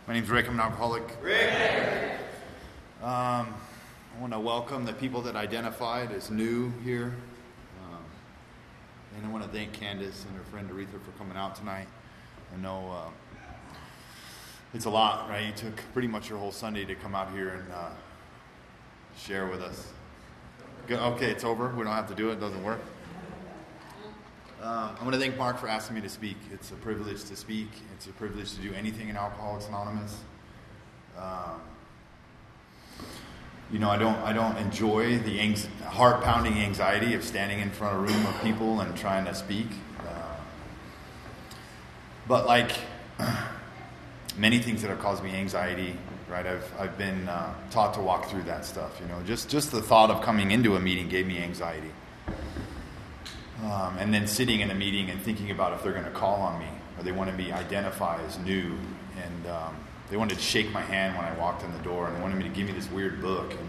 My name's Rick. I'm an alcoholic. Rick! I want to welcome the people that identified as new here. And I want to thank Candace and her friend Aretha for coming out tonight. I know it's a lot, right? You took pretty much your whole Sunday to come out here and share with us. Good. Okay, it's over. We don't have to do it. It doesn't work. I want to thank Mark for asking me to speak. It's a privilege to speak. It's a privilege to do anything in Alcoholics Anonymous. I don't enjoy the heart-pounding anxiety of standing in front of a room of people and trying to speak. But like many things that have caused me anxiety, right? I've been taught to walk through that stuff. Just the thought of coming into a meeting gave me anxiety. And then sitting in a meeting and thinking about if they're going to call on me, or they wanted me to identify as new, and they wanted to shake my hand when I walked in the door, and they wanted me to give me this weird look, and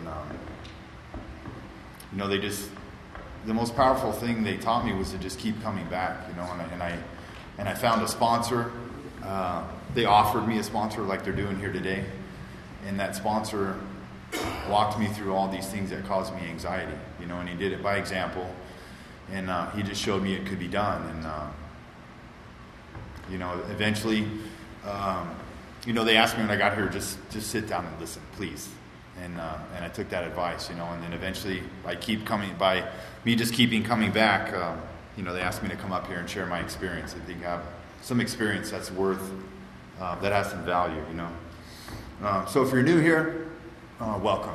the most powerful thing they taught me was to just keep coming back, and I found a sponsor. They offered me a sponsor like they're doing here today, and that sponsor walked me through all these things that caused me anxiety, and he did it by example. And he just showed me it could be done. And, eventually, they asked me when I got here, just sit down and listen, please. And I took that advice, and then eventually by me just keeping coming back, they asked me to come up here and share my experience. I think I have some experience that's worth, that has some value, So if you're new here, welcome.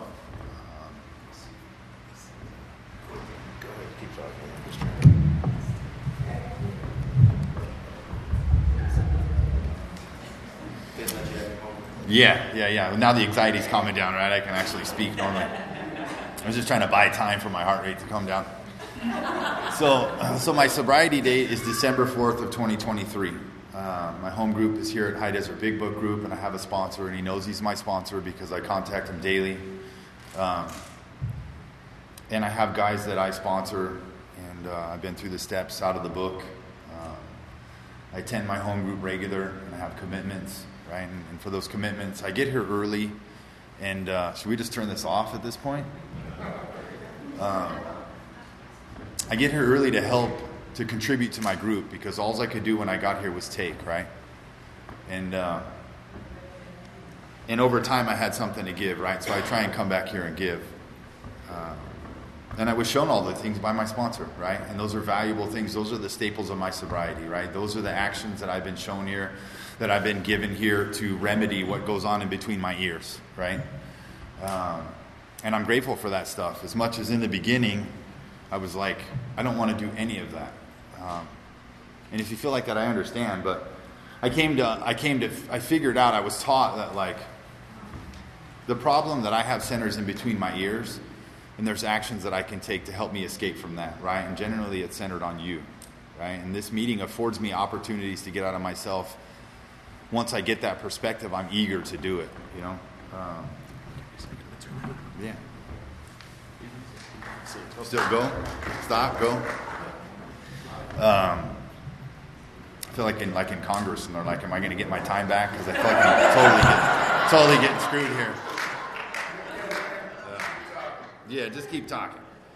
Yeah. Now the anxiety's calming down, right? I can actually speak normally. I was just trying to buy time for my heart rate to calm down. So my sobriety date is December 4th of 2023. My home group is here at High Desert Big Book Group, and I have a sponsor, and he knows he's my sponsor because I contact him daily. And I have guys that I sponsor, and I've been through the steps out of the book. I attend my home group regular, and I have commitments. Right, and for those commitments, I get here early, and should we just turn this off at this point? I get here early to contribute to my group, because all I could do when I got here was take, right? And over time, I had something to give, right? So I try and come back here and give. And I was shown all the things by my sponsor, right? And those are valuable things. Those are the staples of my sobriety, right? Those are the actions that I've been shown here, that I've been given here to remedy what goes on in between my ears, right? And I'm grateful for that stuff. As much as in the beginning, I was like, I don't want to do any of that. And if you feel like that, I understand. But I figured out, I was taught that like, the problem that I have centers in between my ears, and there's actions that I can take to help me escape from that, right? And generally it's centered on you, right? And this meeting affords me opportunities to get out of myself. Once I get that perspective, I'm eager to do it, Yeah. Still go? Stop? Go? I feel like in Congress, and they're like, am I going to get my time back? Because I feel like I'm totally getting screwed here. Yeah, just keep talking.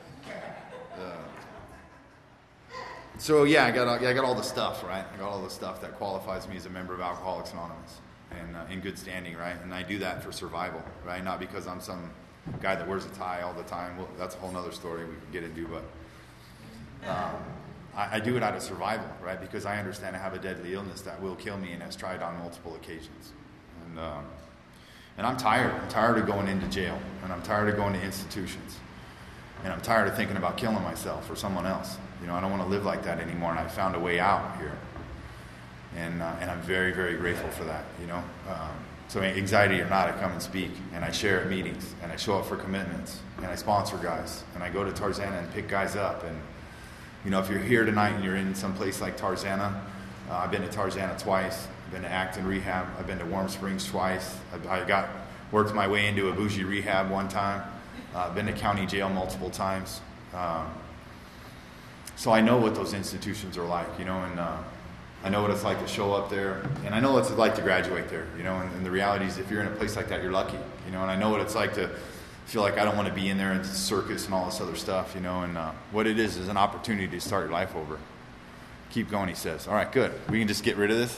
I got all the stuff, right? I got all the stuff that qualifies me as a member of Alcoholics Anonymous and in good standing, right? And I do that for survival, right? Not because I'm some guy that wears a tie all the time. Well, that's a whole other story we could get into, but I do it out of survival, right? Because I understand I have a deadly illness that will kill me and has tried on multiple occasions. And I'm tired. I'm tired of going into jail, and I'm tired of going to institutions, and I'm tired of thinking about killing myself or someone else. I don't want to live like that anymore, and I found a way out here, and I'm very, very grateful for that. So anxiety or not, I come and speak, and I share at meetings, and I show up for commitments, and I sponsor guys, and I go to Tarzana and pick guys up. And if you're here tonight and you're in some place like Tarzana, I've been to Tarzana twice. I've been to Acton Rehab. I've been to Warm Springs twice. I worked my way into a bougie rehab one time. I've been to county jail multiple times. So I know what those institutions are like, and I know what it's like to show up there, and I know what it's like to graduate there, you know, and the reality is if you're in a place like that, you're lucky, you know, and I know what it's like to feel like I don't want to be in there and circus and all this other stuff, you know, and what it is an opportunity to start your life over. Keep going, he says. All right, good. We can just get rid of this.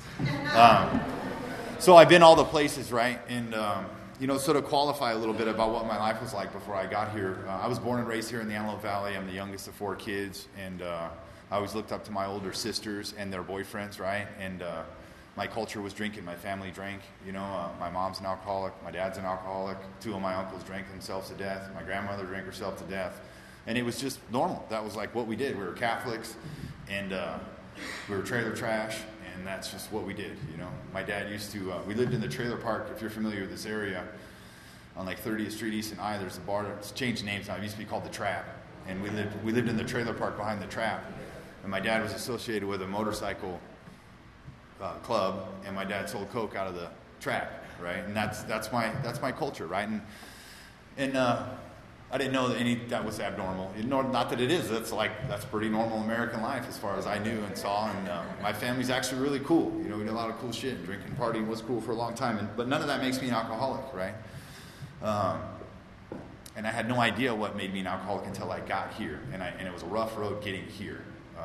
So I've been all the places, right, and, you know, sort of qualify a little bit about what my life was like before I got here. I was born and raised here in the Antelope Valley. I'm the youngest of 4 kids, and I always looked up to my older sisters and their boyfriends, right? And my culture was drinking. My family drank. You know, my mom's an alcoholic. My dad's an alcoholic. 2 of my uncles drank themselves to death. My grandmother drank herself to death. And it was just normal. That was like what we did. We were Catholics, and we were trailer trash, and that's just what we did, you know. My dad used to, we lived in the trailer park, if you're familiar with this area, on like 30th Street East and I. There's a bar that's changed names now. It used to be called the Trap. And we lived in the trailer park behind the Trap. And my dad was associated with a motorcycle club, and my dad sold coke out of the Trap, right? And that's my culture, right? And I didn't know that was abnormal. Not that it is. That's pretty normal American life as far as I knew and saw. And my family's actually really cool. You know, we did a lot of cool shit. And drinking, partying was cool for a long time. But none of that makes me an alcoholic, right? And I had no idea what made me an alcoholic until I got here. And it was a rough road getting here.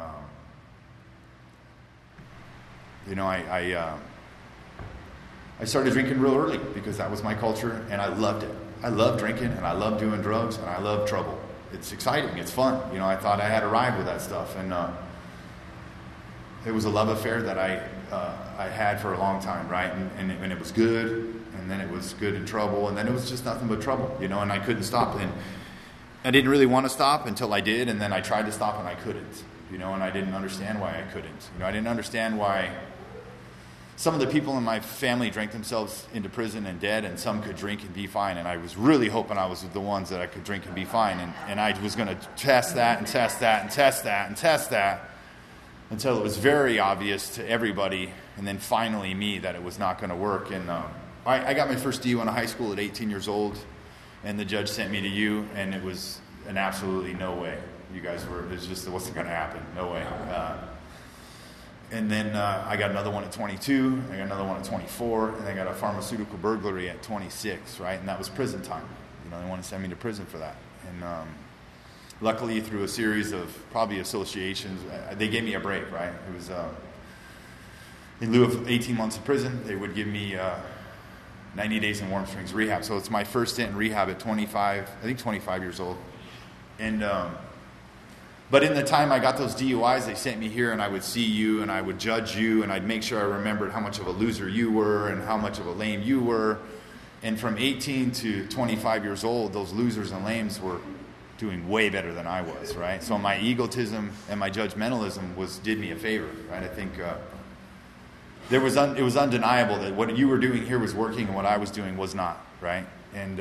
You know, I started drinking real early because that was my culture, and I loved it. I love drinking, and I love doing drugs, and I love trouble. It's exciting. It's fun. You know, I thought I had arrived with that stuff, and it was a love affair that I had for a long time, right? And it was good, and then it was good in trouble, and then it was just nothing but trouble, you know, and I couldn't stop. And I didn't really want to stop until I did, and then I tried to stop, and I couldn't, you know, and I didn't understand why I couldn't. You know, I didn't understand why some of the people in my family drank themselves into prison and dead, and some could drink and be fine. And I was really hoping I was the ones that I could drink and be fine. And I was going to test that and test that and test that and test that until it was very obvious to everybody, and then finally me, that it was not going to work. And I got my first DUI in high school at 18 years old, and the judge sent me to you, and it was an absolutely no way. It wasn't going to happen. No way. And then I got another one at 22, I got another one at 24, and I got a pharmaceutical burglary at 26, right? And that was prison time. You know, they wanted to send me to prison for that. And luckily, through a series of probably associations, they gave me a break, right? It was in lieu of 18 months in prison, they would give me 90 days in Warm Springs rehab. So it's my first stint in rehab at 25 years old. And but in the time I got those DUIs, they sent me here, and I would see you, and I would judge you, and I'd make sure I remembered how much of a loser you were and how much of a lame you were. And from 18 to 25 years old, those losers and lames were doing way better than I was, right? So my egotism and my judgmentalism did me a favor, right? I think it was undeniable that what you were doing here was working and what I was doing was not, right? And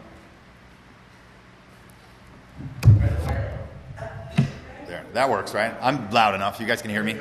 there, that works, right? I'm loud enough. You guys can hear me.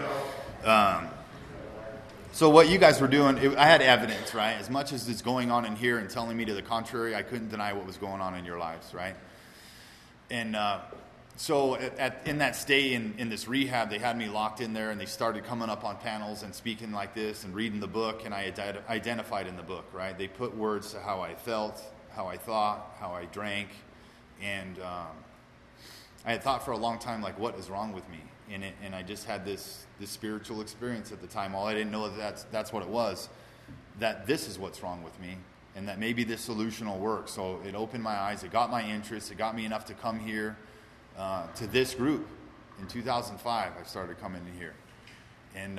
So what you guys were doing, I had evidence, right? As much as it's going on in here and telling me to the contrary, I couldn't deny what was going on in your lives, right? And so in that stay in this rehab, they had me locked in there, and they started coming up on panels and speaking like this and reading the book, and I identified in the book, right? They put words to how I felt, how I thought, how I drank, and I had thought for a long time, like, what is wrong with me? And I just had this spiritual experience at the time. All I didn't know that's what it was, that this is what's wrong with me, and that maybe this solution will work. So it opened my eyes. It got my interest. It got me enough to come here to this group. In 2005, I started coming in here. And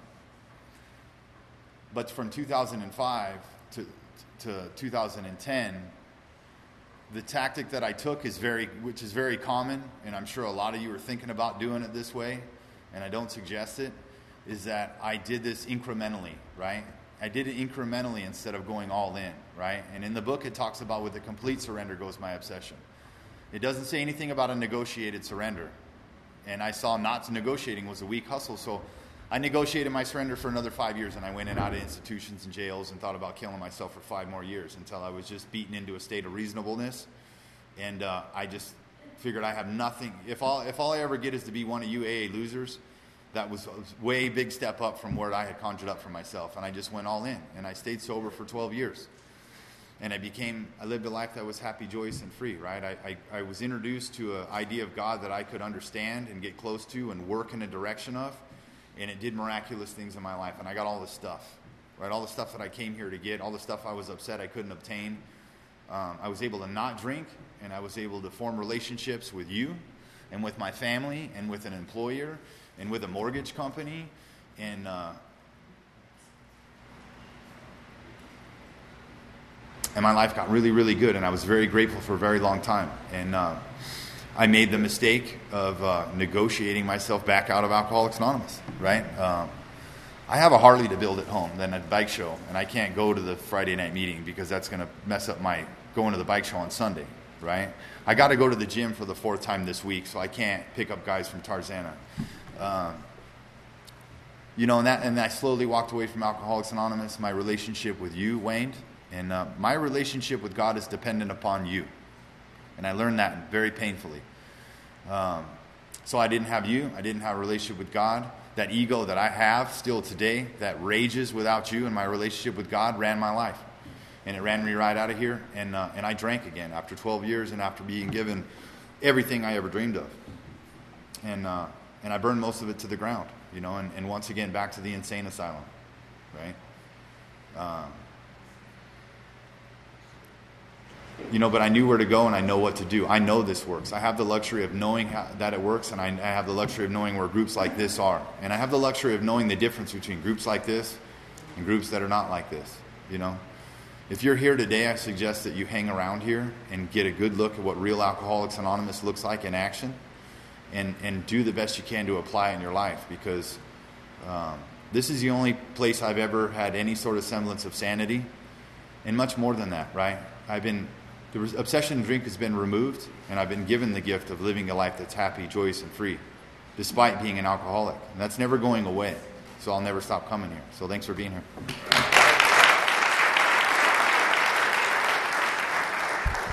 but from 2005 to 2010, the tactic that I took which is very common, and I'm sure a lot of you are thinking about doing it this way, and I don't suggest it, is that I did this incrementally, right? I did it incrementally instead of going all in, right? And in the book, it talks about with the complete surrender goes my obsession. It doesn't say anything about a negotiated surrender. And I saw not negotiating was a weak hustle, so I negotiated my surrender for another 5 years, and I went in and out of institutions and jails and thought about killing myself for 5 more years until I was just beaten into a state of reasonableness. And I just figured I have nothing. If all I ever get is to be one of you AA losers, that was a way big step up from what I had conjured up for myself. And I just went all in. And I stayed sober for 12 years. And I lived a life that was happy, joyous, and free, right? I was introduced to an idea of God that I could understand and get close to and work in a direction of. And it did miraculous things in my life. And I got all this stuff, right? All the stuff that I came here to get, all the stuff I was upset I couldn't obtain. I was able to not drink, and I was able to form relationships with you and with my family and with an employer and with a mortgage company. And my life got really, really good, and I was very grateful for a very long time. And I made the mistake of negotiating myself back out of Alcoholics Anonymous, right? I have a Harley to build at home, then a bike show, and I can't go to the Friday night meeting because that's going to mess up my going to the bike show on Sunday, right? I got to go to the gym for the 4th time this week, so I can't pick up guys from Tarzana. And I slowly walked away from Alcoholics Anonymous. My relationship with you waned, and my relationship with God is dependent upon you. And I learned that very painfully. So I didn't have you. I didn't have a relationship with God. That ego that I have still today, that rages without you, and my relationship with God ran my life. And it ran me right out of here. And I drank again after 12 years and after being given everything I ever dreamed of. And I burned most of it to the ground, and once again back to the insane asylum, right? But I knew where to go, and I know what to do. I know this works. I have the luxury of knowing that it works, and I have the luxury of knowing where groups like this are. And I have the luxury of knowing the difference between groups like this and groups that are not like this, If you're here today, I suggest that you hang around here and get a good look at what real Alcoholics Anonymous looks like in action, and do the best you can to apply it in your life, because this is the only place I've ever had any sort of semblance of sanity, and much more than that, right? The obsession to drink has been removed, and I've been given the gift of living a life that's happy, joyous, and free, despite being an alcoholic. And that's never going away, so I'll never stop coming here. So thanks for being here.